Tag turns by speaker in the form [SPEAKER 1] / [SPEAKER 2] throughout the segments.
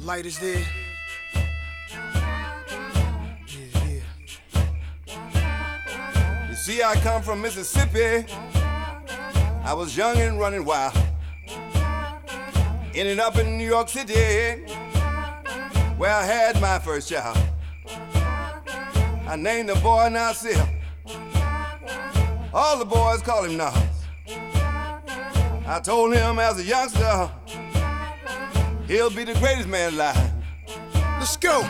[SPEAKER 1] Light is there.
[SPEAKER 2] You see, I come from Mississippi. I was young and running wild. Ended up in New York City, where I had my first child. I named the boy Nasir. All the boys call him Nas. I told him as a youngster, he'll be the greatest man alive.
[SPEAKER 1] Let's go.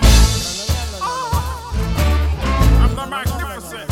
[SPEAKER 3] I'm the magnificent.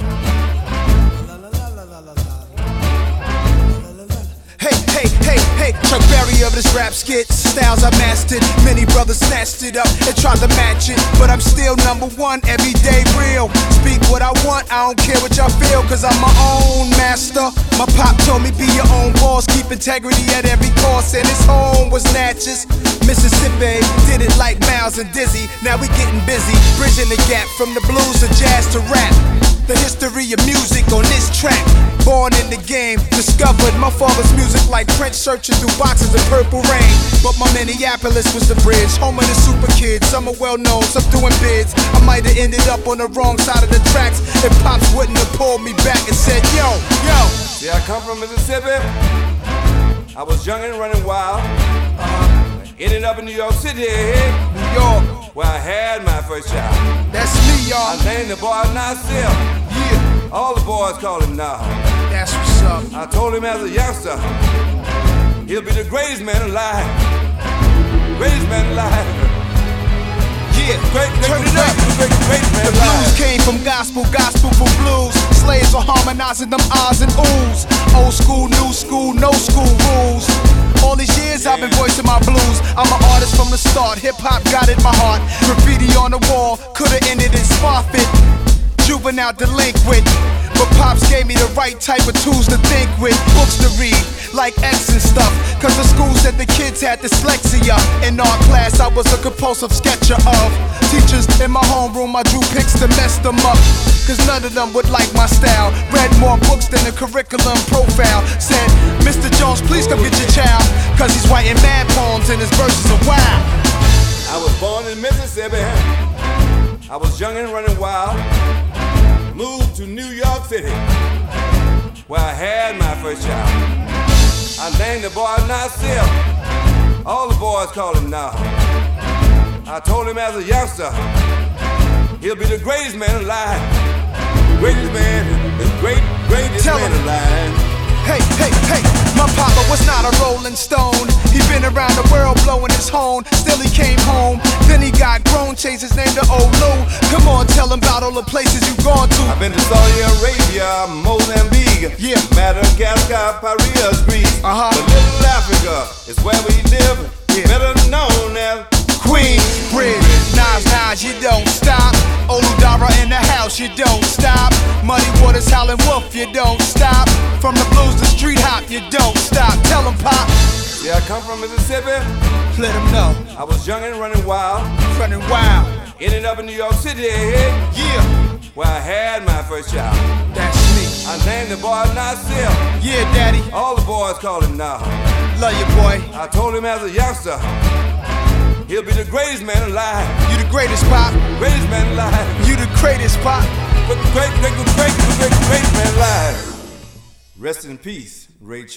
[SPEAKER 1] Hey, Chuck Berry of this rap skit. Styles I mastered, many brothers snatched it up and tried to match it, but I'm still number one, everyday real. Speak what I want, I don't care what y'all feel, cause I'm my own master. My pop told me be your own boss, keep integrity at every cost, and his home was Natchez, Mississippi. Did it like Miles and Dizzy, now we getting busy, bridging the gap from the blues to jazz to rap. The history of music on this track. Born in the game, discovered my father's music like Prince searching through boxes of Purple Rain. But my Minneapolis was the bridge, home of the super kids. Some are well known, some doing bids. I might have ended up on the wrong side of the tracks if Pops wouldn't have pulled me back and said, yo.
[SPEAKER 2] See, I come from Mississippi. I was young and running wild. Ended up in New York City,
[SPEAKER 1] New York,
[SPEAKER 2] where I had my first child.
[SPEAKER 1] that's me, y'all.
[SPEAKER 2] I named the boy Nasir.
[SPEAKER 1] Yeah,
[SPEAKER 2] All the boys call him Nas.
[SPEAKER 1] that's what's up.
[SPEAKER 2] I told him as a youngster, he'll be the greatest man alive. Greatest man alive.
[SPEAKER 1] Yeah,
[SPEAKER 2] Great
[SPEAKER 1] turn it up.
[SPEAKER 2] man
[SPEAKER 1] The blues
[SPEAKER 2] alive.
[SPEAKER 1] came from gospel for blues. Slaves are harmonizing them ahs and oohs. Old school, new school, no school rules. All these years I've been voicing my blues. I'm an artist from the start, hip-hop got in my heart. Graffiti on the wall, could've ended in Sparfit. Juvenile delinquent, but Pops gave me the right type of tools to think with. Books to read, like X and stuff, cause the school said the kids had dyslexia. In art class I was a compulsive sketcher of teachers in my homeroom. I drew pics to mess them up, cause none of them would like my style. Read more books than the curriculum profile. Said, Mr. Jones, please come get your child, cause he's writing mad poems and his verses are wild.
[SPEAKER 2] I was born in Mississippi. I was young and running wild. Moved to New York City, where I had my first child. I named the boy Nasir. All the boys call him Nas. I told him as a youngster, he'll be the greatest man alive. Greatest man, the greatest
[SPEAKER 1] Tell
[SPEAKER 2] man
[SPEAKER 1] him.
[SPEAKER 2] alive.
[SPEAKER 1] Hey, my papa was not a rolling stone. He been around the world blowing his horn. Still he came home, then he got grown, changed his name to Old Lou. Come on, tell him about all the places you've gone to.
[SPEAKER 2] I've been to Saudi Arabia, Mozambique,
[SPEAKER 1] Yeah.
[SPEAKER 2] Madagascar, Paris, Greece.
[SPEAKER 1] Uh-huh.
[SPEAKER 2] But little Africa is where we live,
[SPEAKER 1] Yeah.
[SPEAKER 2] better known as
[SPEAKER 1] Queensbridge. Nas, you don't stop. Oludara in the house, you don't stop. Muddy Waters, Howlin' Wolf, you don't stop. From the blues to street hop, you don't stop. Tell him, Pop,
[SPEAKER 2] See, I come from Mississippi.
[SPEAKER 1] let him know.
[SPEAKER 2] I was young and running wild.
[SPEAKER 1] Running wild,
[SPEAKER 2] Ended up in New York City,
[SPEAKER 1] yeah,
[SPEAKER 2] where I had my first child.
[SPEAKER 1] that's me.
[SPEAKER 2] I named the boy Nasir.
[SPEAKER 1] Yeah, daddy,
[SPEAKER 2] All the boys call him Nas.
[SPEAKER 1] love you, boy.
[SPEAKER 2] I told him as a youngster, he'll be the greatest man alive.
[SPEAKER 1] You the greatest, Pop.
[SPEAKER 2] Greatest man alive.
[SPEAKER 1] You the greatest, Pop.
[SPEAKER 2] Great man alive. Rest in peace, Ray Charles.